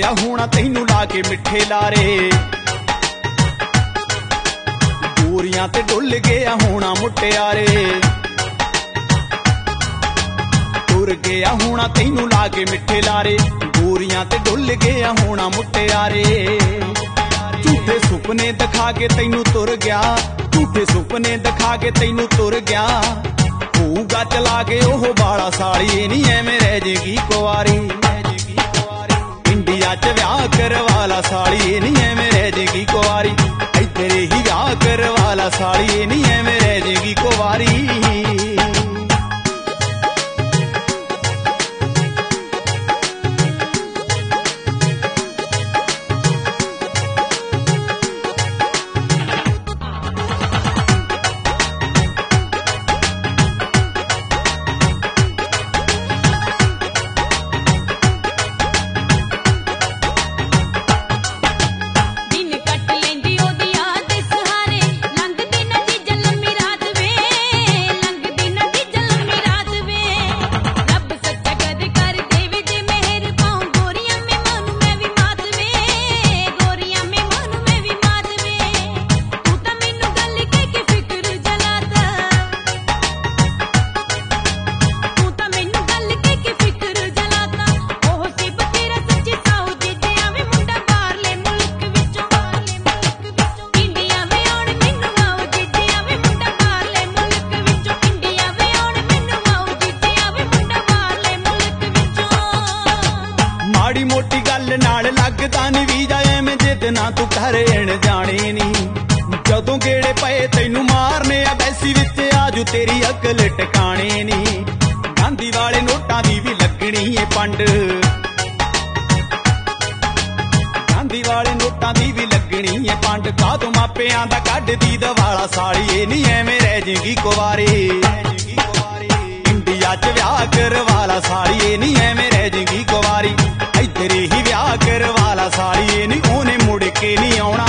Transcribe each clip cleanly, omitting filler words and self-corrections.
होना तैनू ला के मिठे लारे, गोरियां ते डुल गया होना मुटियारे, तुर गया होना तैनू ला के मिठे लारे, गोरियां ते डुल गया होना मुटियारे। झूठे सुपने दिखा के तैनू तुर गया, झूठे सुपने दिखा के तैनू तुर गया, होऊगा चला के ओह बाला साली नहीं एवें रह जेगी कुआरी। इंडिया च व्याह करवाला साली नहीं एवें रह जेगी कुआरी, इधर ही व्याह करवाला साली नहीं एवें रह जेगी कुआरी। माड़ी मोटी गल नाल लगदा नी वीजा एवें जिद ना तू कर जाने नी, जदों गेड़े पए तैनू मारने आ बैसी विच आजू तेरी अकल टकाने नी। गांधी वाले नोटां दी भी लगनी है पंड, गांधी वाले नोटां दी भी लगनी है पंड, कादों मापियां दा कढ दी दवाला साली नी एवें रह जेगी कुआरी। इंडिया च व्याह करवाला साली नी एवें रह जेगी कुआरी, इधर ही व्याह करवाला साली नी ओने मुड़ के नहीं आउणा।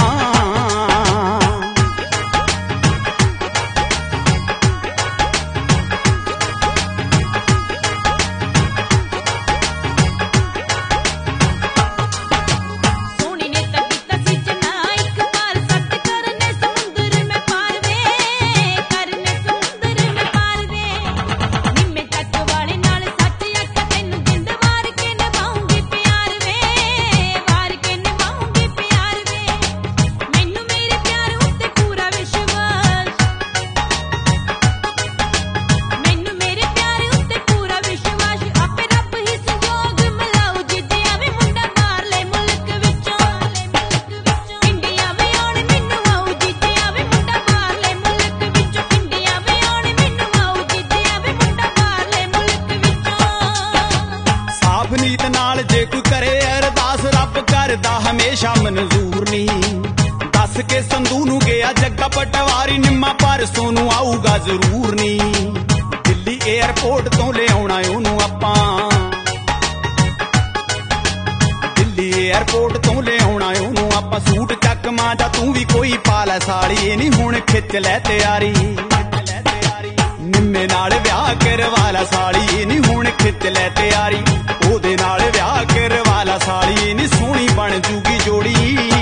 नीत नाल जे कोई करे अरदास रब करदा हमेशा मंजूर नी, दस के संधू नू गया जग्गा पटवारी निम्मा परसों नू आऊगा जरूर नी। दिल्ली एयरपोर्ट तो ले आउणा ओनू आपां, दिल्ली एयरपोर्ट तो ले आउणा ओनू आपां, सूट चक मांजा तू भी कोई पाला साली नी हुण खिच लै तैयारी। निम्मे नाल व्याह करवाला साली नी हुण खिच लै तैयारी, ओदे नाल व्याह करवाला साली नी सोहनी बन जूगी जोड़ी।